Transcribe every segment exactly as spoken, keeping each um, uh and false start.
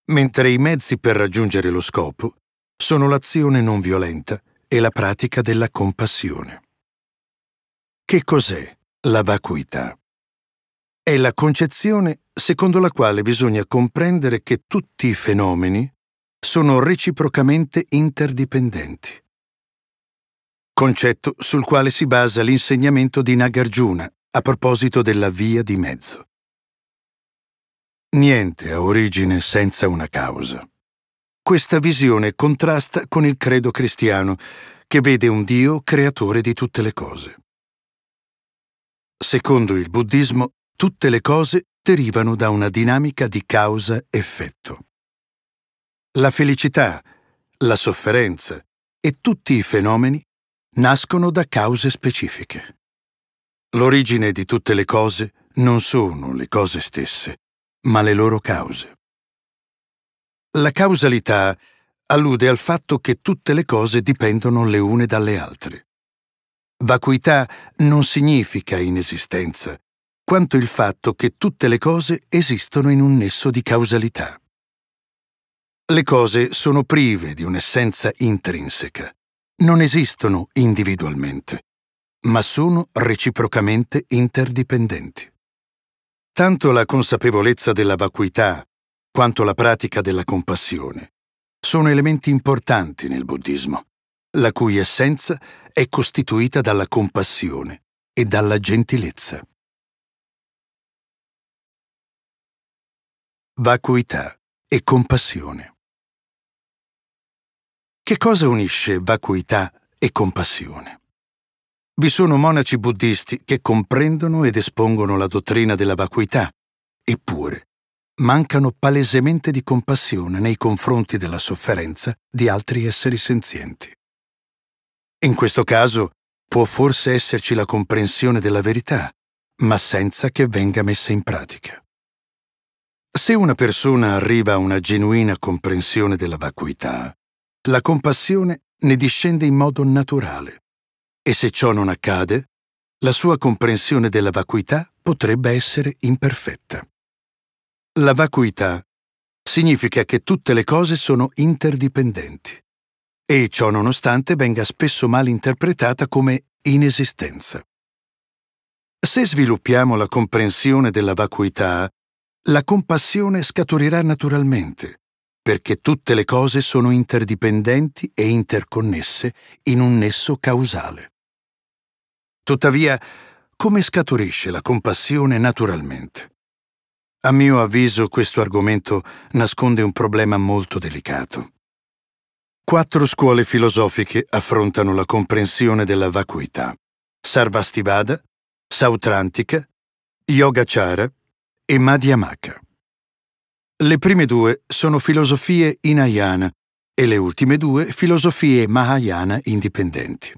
mentre i mezzi per raggiungere lo scopo sono l'azione non violenta e la pratica della compassione. Che cos'è la vacuità? È la concezione secondo la quale bisogna comprendere che tutti i fenomeni sono reciprocamente interdipendenti. Concetto sul quale si basa l'insegnamento di Nagarjuna a proposito della via di mezzo. Niente ha origine senza una causa. Questa visione contrasta con il credo cristiano, che vede un Dio creatore di tutte le cose. Secondo il buddismo, tutte le cose derivano da una dinamica di causa-effetto. La felicità, la sofferenza e tutti i fenomeni nascono da cause specifiche. L'origine di tutte le cose non sono le cose stesse, ma le loro cause. La causalità allude al fatto che tutte le cose dipendono le une dalle altre. Vacuità non significa inesistenza, quanto il fatto che tutte le cose esistono in un nesso di causalità. Le cose sono prive di un'essenza intrinseca, non esistono individualmente, ma sono reciprocamente interdipendenti. Tanto la consapevolezza della vacuità quanto la pratica della compassione sono elementi importanti nel buddismo, la cui essenza è costituita dalla compassione e dalla gentilezza. Vacuità e compassione. Che cosa unisce vacuità e compassione? Vi sono monaci buddisti che comprendono ed espongono la dottrina della vacuità, eppure mancano palesemente di compassione nei confronti della sofferenza di altri esseri senzienti. In questo caso può forse esserci la comprensione della verità, ma senza che venga messa in pratica. Se una persona arriva a una genuina comprensione della vacuità, la compassione ne discende in modo naturale, e se ciò non accade, la sua comprensione della vacuità potrebbe essere imperfetta. La vacuità significa che tutte le cose sono interdipendenti, e ciò nonostante venga spesso mal interpretata come inesistenza. Se sviluppiamo la comprensione della vacuità, la compassione scaturirà naturalmente, perché tutte le cose sono interdipendenti e interconnesse in un nesso causale. Tuttavia, come scaturisce la compassione naturalmente? A mio avviso, questo argomento nasconde un problema molto delicato. Quattro scuole filosofiche affrontano la comprensione della vacuità: Sarvastivada, Sautrantika, Yogacara e Madhyamaka. Le prime due sono filosofie Hinayana e le ultime due filosofie Mahayana indipendenti.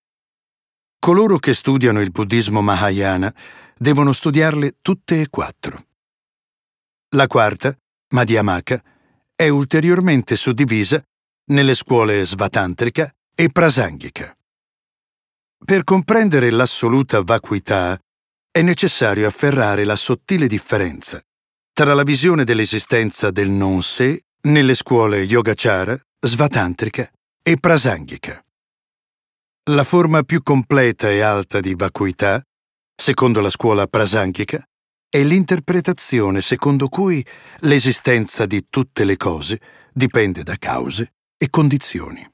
Coloro che studiano il buddismo Mahayana devono studiarle tutte e quattro. La quarta, Madhyamaka, è ulteriormente suddivisa nelle scuole Svatantrika e Prasangika. Per comprendere l'assoluta vacuità è necessario afferrare la sottile differenza tra la visione dell'esistenza del non sé nelle scuole Yogacara, Svatantrika e Prasangika. La forma più completa e alta di vacuità, secondo la scuola Prasangika, è l'interpretazione secondo cui l'esistenza di tutte le cose dipende da cause e condizioni.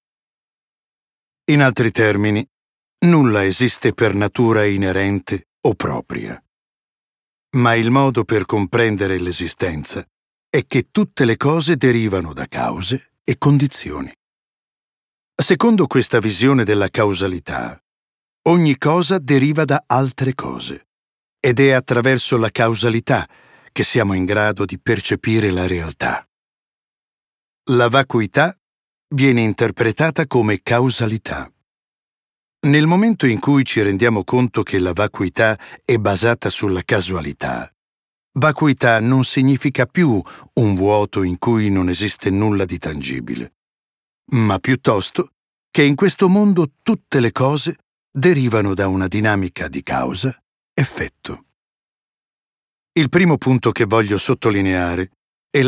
In altri termini, nulla esiste per natura inerente o propria. Ma il modo per comprendere l'esistenza è che tutte le cose derivano da cause e condizioni. Secondo questa visione della causalità, ogni cosa deriva da altre cose, ed è attraverso la causalità che siamo in grado di percepire la realtà. La vacuità viene interpretata come causalità. Nel momento in cui ci rendiamo conto che la vacuità è basata sulla casualità, vacuità non significa più un vuoto in cui non esiste nulla di tangibile, ma piuttosto che in questo mondo tutte le cose derivano da una dinamica di causa-effetto. Il primo punto che voglio sottolineare